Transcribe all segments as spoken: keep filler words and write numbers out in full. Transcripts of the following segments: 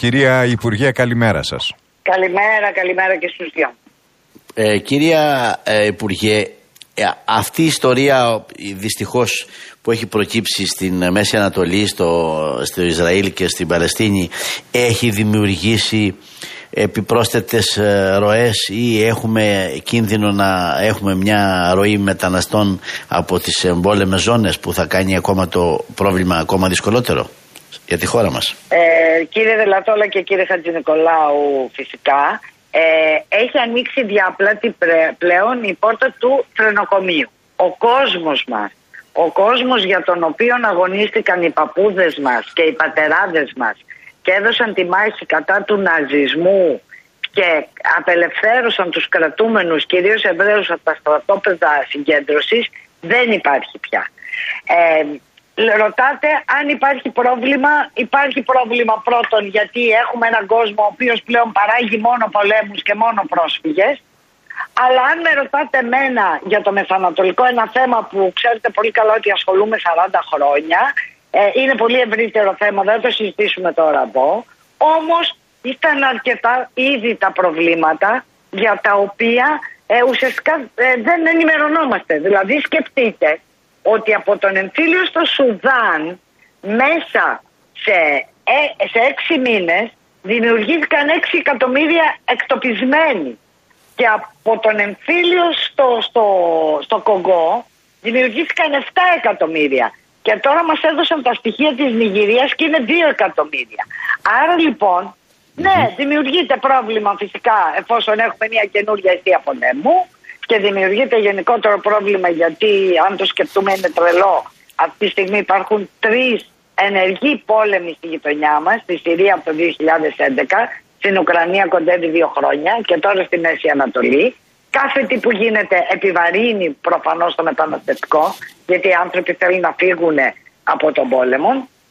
Κυρία Υπουργέ, καλημέρα σας. Καλημέρα, καλημέρα και στους δυο. Ε, κυρία ε, Υπουργέ, ε, αυτή η ιστορία δυστυχώς που έχει προκύψει στην Μέση Ανατολή, στο, στο Ισραήλ και στην Παλαιστίνη, έχει δημιουργήσει επιπρόσθετες ροές ή έχουμε κίνδυνο να έχουμε μια ροή μεταναστών από τις εμπόλεμες ζώνες που θα κάνει ακόμα το πρόβλημα ακόμα δυσκολότερο για τη χώρα μας? Ε, κύριε Δελατόλα και κύριε Χατζηνικολάου, φυσικά ε, έχει ανοίξει διάπλατη πλέον η πόρτα του τρενοκομείου. Ο κόσμος μας, ο κόσμος για τον οποίο αγωνίστηκαν οι παππούδες μας και οι πατεράδες μας και έδωσαν τη μάχη κατά του ναζισμού και απελευθέρωσαν τους κρατούμενους, κυρίως Εβραίους, από τα στρατόπεδα συγκέντρωσης, δεν υπάρχει πια. Ε, ρωτάτε αν υπάρχει πρόβλημα. Υπάρχει πρόβλημα πρώτον γιατί έχουμε έναν κόσμο ο οποίος πλέον παράγει μόνο πολέμους και μόνο πρόσφυγες. Αλλά αν με ρωτάτε εμένα για το Μεσανατολικό, ένα θέμα που ξέρετε πολύ καλά ότι ασχολούμαι σαράντα χρόνια, ε, είναι πολύ ευρύτερο θέμα, δεν το συζητήσουμε τώρα εδώ. Όμως ήταν αρκετά ήδη τα προβλήματα για τα οποία ε, ουσιαστικά ε, δεν ενημερωνόμαστε. Δηλαδή σκεφτείτε ότι από τον εμφύλιο στο Σουδάν μέσα σε, ε, σε έξι μήνες δημιουργήθηκαν έξι εκατομμύρια εκτοπισμένοι. Και από τον εμφύλιο στο, στο, στο Κογκό δημιουργήθηκαν επτά εκατομμύρια. Και τώρα μας έδωσαν τα στοιχεία της Νιγηρίας και είναι δύο εκατομμύρια. Άρα λοιπόν, ναι, δημιουργείται πρόβλημα φυσικά εφόσον έχουμε μια καινούργια αιστεία πολέμου και δημιουργείται γενικότερο πρόβλημα γιατί αν το σκεφτούμε είναι τρελό. Αυτή τη στιγμή υπάρχουν τρεις ενεργοί πόλεμοι στη γειτονιά μας, στη Συρία από το δύο χιλιάδες έντεκα, στην Ουκρανία κοντεύει δύο χρόνια και τώρα στη Μέση Ανατολή. Κάθε τι που γίνεται επιβαρύνει προφανώς το μεταναστευτικό, γιατί οι άνθρωποι θέλουν να φύγουν από τον πόλεμο.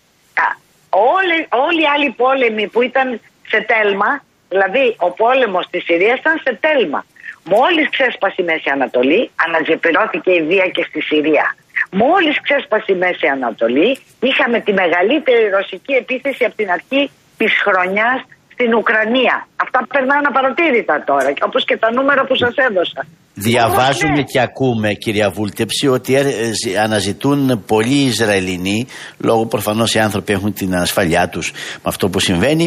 Όλοι, όλοι οι άλλοι πόλεμοι που ήταν σε τέλμα, δηλαδή ο πόλεμος στη Συρία ήταν σε τέλμα. Μόλις ξέσπασε η Μέση Ανατολή, αναζωπηρώθηκε η βία και στη Συρία. Μόλις ξέσπασε η Μέση Ανατολή, είχαμε τη μεγαλύτερη ρωσική επίθεση από την αρχή της χρονιάς στην Ουκρανία. Αυτά περνάνε απαρατήρητα τώρα, όπως και τα νούμερα που σας έδωσα. Διαβάζουμε ναι. και ακούμε, κυρία Βούλτεψη, ότι αναζητούν πολλοί Ισραηλινοί, λόγω προφανώς οι άνθρωποι έχουν την ασφαλειά τους με αυτό που συμβαίνει,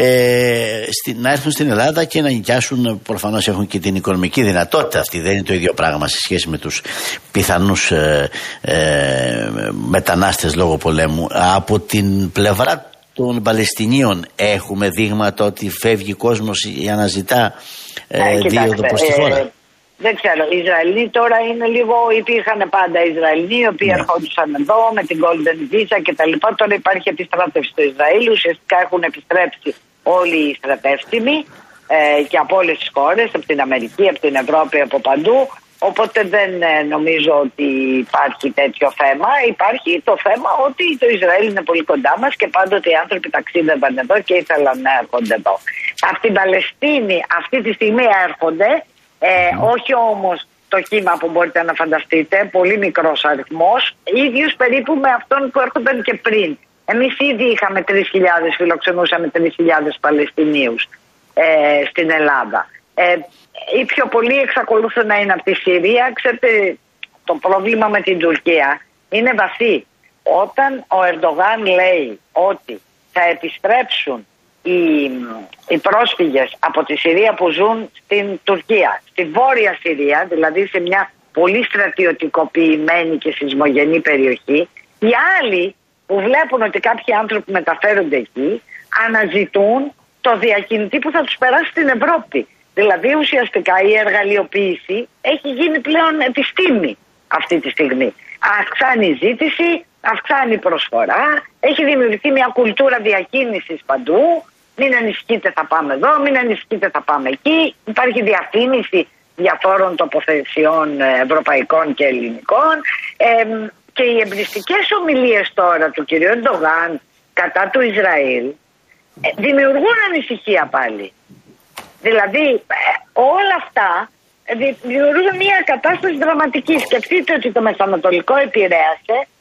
ε, στη, να έρθουν στην Ελλάδα και να νοικιάσουν. Προφανώς έχουν και την οικονομική δυνατότητα αυτή. Δεν είναι το ίδιο πράγμα σε σχέση με τους πιθανούς ε, ε, μετανάστες λόγω πολέμου. Από την πλευρά των Παλαιστινίων έχουμε δείγματα ότι φεύγει κόσμος για να ζητά ε, δίωδο προς τη χώρα? Ε, δεν ξέρω. Οι Ισραηλοί τώρα είναι λίγο, υπήρχαν πάντα Ισραηλοί οι οποίοι ναι. ερχόντουσαν εδώ με την Golden Visa και τα λοιπά. Τώρα υπάρχει επιστράτευση στο Ισραήλ. Ουσιαστικά έχουν επιστρέψει όλοι οι στρατεύτιμοι ε, και από όλες τις χώρες, από την Αμερική, από την Ευρώπη, από παντού. Οπότε δεν ε, νομίζω ότι υπάρχει τέτοιο θέμα. Υπάρχει το θέμα ότι το Ισραήλ είναι πολύ κοντά μας και πάντοτε οι άνθρωποι ταξίδευαν εδώ και ήθελαν να έρχονται εδώ. Από την Παλαιστίνη αυτή τη στιγμή έρχονται, ε, όχι όμως το κύμα που μπορείτε να φανταστείτε, πολύ μικρός αριθμός, ίδιος περίπου με αυτόν που έρχονταν και πριν. Εμείς ήδη είχαμε τρεις χιλιάδες, φιλοξενούσαμε τρεις χιλιάδες Παλαιστινίους ε, στην Ελλάδα. Ε, οι πιο πολλοί εξακολουθούν να είναι από τη Συρία. Ξέρετε, το πρόβλημα με την Τουρκία είναι βαθύ. Όταν ο Ερντογάν λέει ότι θα επιστρέψουν οι, οι πρόσφυγες από τη Συρία που ζουν στην Τουρκία, στη Βόρεια Συρία, δηλαδή σε μια πολύ στρατιωτικοποιημένη και σεισμογενή περιοχή, οι άλλοι που βλέπουν ότι κάποιοι άνθρωποι μεταφέρονται εκεί αναζητούν το διακινητή που θα τους περάσει στην Ευρώπη. Δηλαδή ουσιαστικά η εργαλειοποίηση έχει γίνει πλέον επιστήμη αυτή τη στιγμή. Αυξάνει η ζήτηση, αυξάνει η προσφορά, έχει δημιουργηθεί μια κουλτούρα διακίνησης παντού. Μην ανησυχείτε, θα πάμε εδώ, μην ανησυχείτε, θα πάμε εκεί. Υπάρχει διαφήμιση διαφόρων τοποθεσιών ευρωπαϊκών και ελληνικών. Ε, και οι εμπριστικές ομιλίες τώρα του κ. Ερντογάν κατά του Ισραήλ ε, δημιουργούν ανησυχία πάλι. Δηλαδή όλα αυτά δημιουργούν μια κατάσταση δραματική. Σκεφτείτε ότι το Μεσανατολικό επηρέασε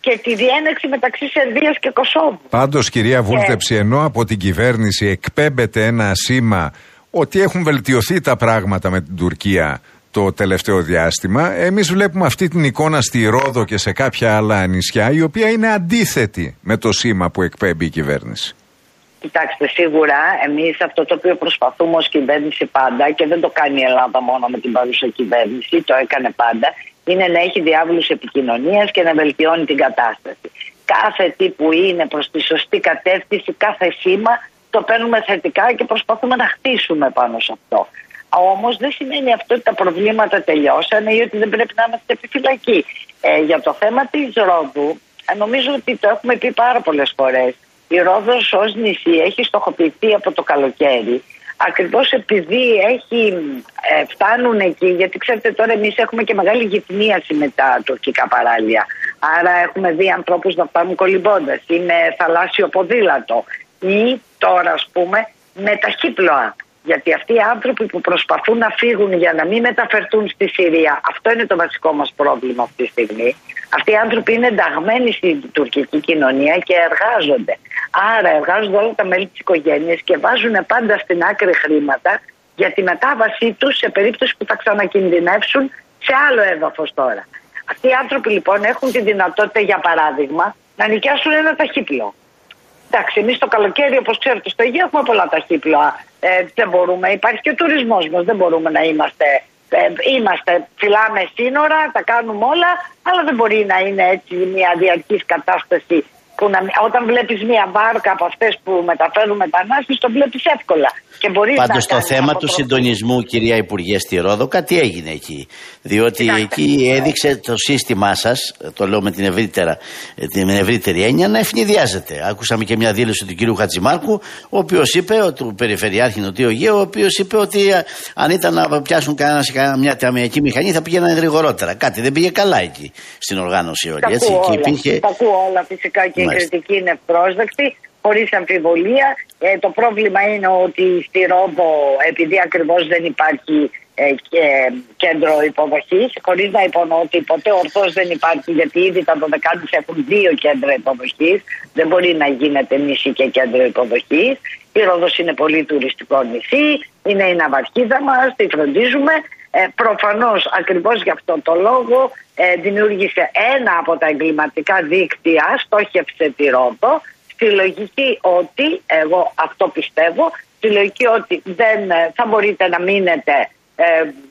και τη διένεξη μεταξύ Σερβίας και Κωσόβου. Πάντως, κυρία Βούλτεψη, και... ενώ από την κυβέρνηση εκπέμπεται ένα σήμα ότι έχουν βελτιωθεί τα πράγματα με την Τουρκία το τελευταίο διάστημα, εμείς βλέπουμε αυτή την εικόνα στη Ρόδο και σε κάποια άλλα νησιά, η οποία είναι αντίθετη με το σήμα που εκπέμπει η κυβέρνηση. Κοιτάξτε, σίγουρα εμείς αυτό το οποίο προσπαθούμε ως κυβέρνηση πάντα, και δεν το κάνει η Ελλάδα μόνο με την παρούσα κυβέρνηση, το έκανε πάντα, είναι να έχει διάβλους επικοινωνίας και να βελτιώνει την κατάσταση. Κάθε τι που είναι προς τη σωστή κατεύθυνση, κάθε σήμα το παίρνουμε θετικά και προσπαθούμε να χτίσουμε πάνω σε αυτό. Όμως δεν σημαίνει αυτό ότι τα προβλήματα τελειώσανε ή ότι δεν πρέπει να είμαστε επιφυλακοί. Ε, για το θέμα της Ρόδου, νομίζω ότι το έχουμε πει πάρα πολλές φορές. Η Ρόδος ως νησί έχει στοχοποιηθεί από το καλοκαίρι, ακριβώς επειδή έχει, ε, φτάνουν εκεί, γιατί ξέρετε τώρα εμείς έχουμε και μεγάλη γυτνίαση με τα τουρκικά παράλια. Άρα έχουμε δει ανθρώπους να φτάνουν κολυμπώντας ή με θαλάσσιο ποδήλατο ή τώρα ας πούμε με ταχύπλοα. Γιατί αυτοί οι άνθρωποι που προσπαθούν να φύγουν για να μην μεταφερθούν στη Συρία, αυτό είναι το βασικό μας πρόβλημα αυτή τη στιγμή. Αυτοί οι άνθρωποι είναι ενταγμένοι στην τουρκική κοινωνία και εργάζονται. Άρα εργάζονται όλα τα μέλη της οικογένειας και βάζουν πάντα στην άκρη χρήματα για τη μετάβασή τους σε περίπτωση που θα ξανακινδυνεύσουν σε άλλο έδαφος τώρα. Αυτοί οι άνθρωποι λοιπόν έχουν τη δυνατότητα, για παράδειγμα, να νοικιάσουν ένα ταχύπλοο. Εντάξει, εμείς το καλοκαίρι, όπως ξέρετε, στο Αιγαίο έχουμε πολλά ταχύπλοα. Ε, δεν μπορούμε, υπάρχει και ο τουρισμός μας. Δεν μπορούμε να είμαστε, ε, είμαστε, φυλάμε σύνορα, τα κάνουμε όλα, αλλά δεν μπορεί να είναι έτσι μια διαρκής κατάσταση. Που να, όταν βλέπεις μια βάρκα από αυτές που μεταφέρουν μετανάστες, το βλέπεις εύκολα. Πάντως το θέμα του συντονισμού, κυρία Υπουργέ, στη Ρόδο, κάτι έγινε εκεί. Διότι Κοιτάξτε. εκεί έδειξε το σύστημά σας, το λέω με την, ευρύτερα, την ευρύτερη έννοια, να ευνηδιάζεται. Άκουσαμε και μια δήλωση του κυρίου Χατζημάρκου, ο οποίος είπε, του Περιφερειάρχη Νοτιού Αιγαίου, ο οποίος είπε ότι αν ήταν να πιάσουν κανένα σε μια ταμιακή μηχανή θα πήγαιναν γρηγορότερα. Κάτι δεν πήγε καλά εκεί στην οργάνωση όλη. Τα έτσι, ακούω, και όλα. υπήρχε... Τα ακούω όλα φυσικά και Μάλιστα. η κριτική είναι ευπρόσδεκτη. Χωρίς αμφιβολία. Ε, το πρόβλημα είναι ότι στη Ρόδο, επειδή ακριβώς δεν υπάρχει ε, και, κέντρο υποδοχής, χωρίς να υπονοώ ότι ποτέ ορθώς δεν υπάρχει, γιατί ήδη τα Δωδεκάνησα έχουν δύο κέντρα υποδοχής, δεν μπορεί να γίνεται νησί και κέντρο υποδοχής. Η Ρόδος είναι πολύ τουριστικό νησί, είναι η ναυαρχίδα μας, τη φροντίζουμε. Ε, προφανώς ακριβώς γι' αυτό το λόγο ε, δημιούργησε ένα από τα εγκληματικά δίκτυα, στόχευσε τη Ρόδο, στη λογική ότι, εγώ αυτό πιστεύω, στη λογική ότι δεν θα μπορείτε να μείνετε, ε,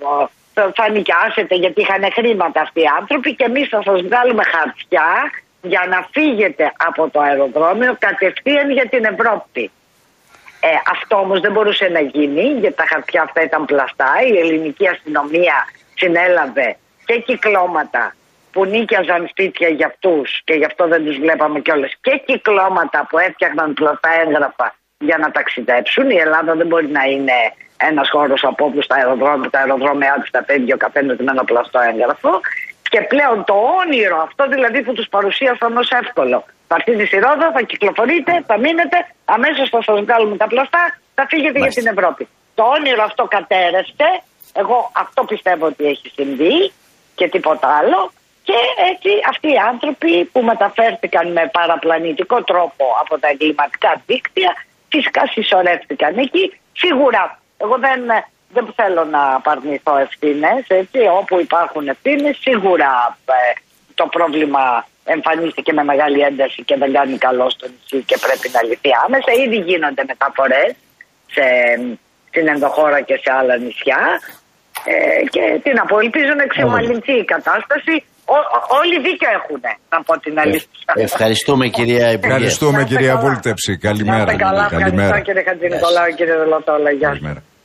θα νοικιάσετε γιατί είχαν χρήματα αυτοί οι άνθρωποι και εμείς θα σας βγάλουμε χαρτιά για να φύγετε από το αεροδρόμιο κατευθείαν για την Ευρώπη. Ε, αυτό όμως δεν μπορούσε να γίνει γιατί τα χαρτιά αυτά ήταν πλαστά. Η ελληνική αστυνομία συνέλαβε και κυκλώματα που νίκιαζαν σπίτια για αυτούς και γι' αυτό δεν τους βλέπαμε κιόλας, και κυκλώματα που έφτιαχναν πλαστά έγγραφα για να ταξιδέψουν. Η Ελλάδα δεν μπορεί να είναι ένας χώρος από όπου στα αεροδρόμια, τα αεροδρόμια της τα παίρνει ο καθένας με ένα πλαστό έγγραφο. Και πλέον το όνειρο, αυτό δηλαδή που τους παρουσίασαν ως εύκολο. Θα έρθετε στη Ρόδο, θα κυκλοφορείτε, θα μείνετε, αμέσως θα σας βγάλουμε τα πλαστά, θα φύγετε Μάλιστα. για την Ευρώπη. Το όνειρο αυτό κατέρευσε. Εγώ αυτό πιστεύω ότι έχει συμβεί και τίποτα άλλο. Και έτσι αυτοί οι άνθρωποι που μεταφέρθηκαν με παραπλανητικό τρόπο από τα εγκληματικά δίκτυα φυσικά συσσωρεύτηκαν εκεί. Σίγουρα εγώ δεν, δεν θέλω να απαρνηθώ ευθύνες, έτσι, όπου υπάρχουν ευθύνες σίγουρα ε, το πρόβλημα εμφανίστηκε με μεγάλη ένταση και δεν κάνει καλό στο νησί και πρέπει να λυθεί άμεσα. Ήδη γίνονται μεταφορές σε, στην ενδοχώρα και σε άλλα νησιά ε, και τι να πω, ελπίζω να εξομαλυνθεί η κατάσταση. Ό, όλοι δίκιο έχουν, να πω την αλήθεια. Ευχαριστούμε κυρία Υπουργέ. Ευχαριστούμε κυρία Βούλτεψη. Καλημέρα. Καλημέρα. Ευχαριστώ κύριε Χατζηνικολάου, κύριε Δελωτόλα. Γεια σας.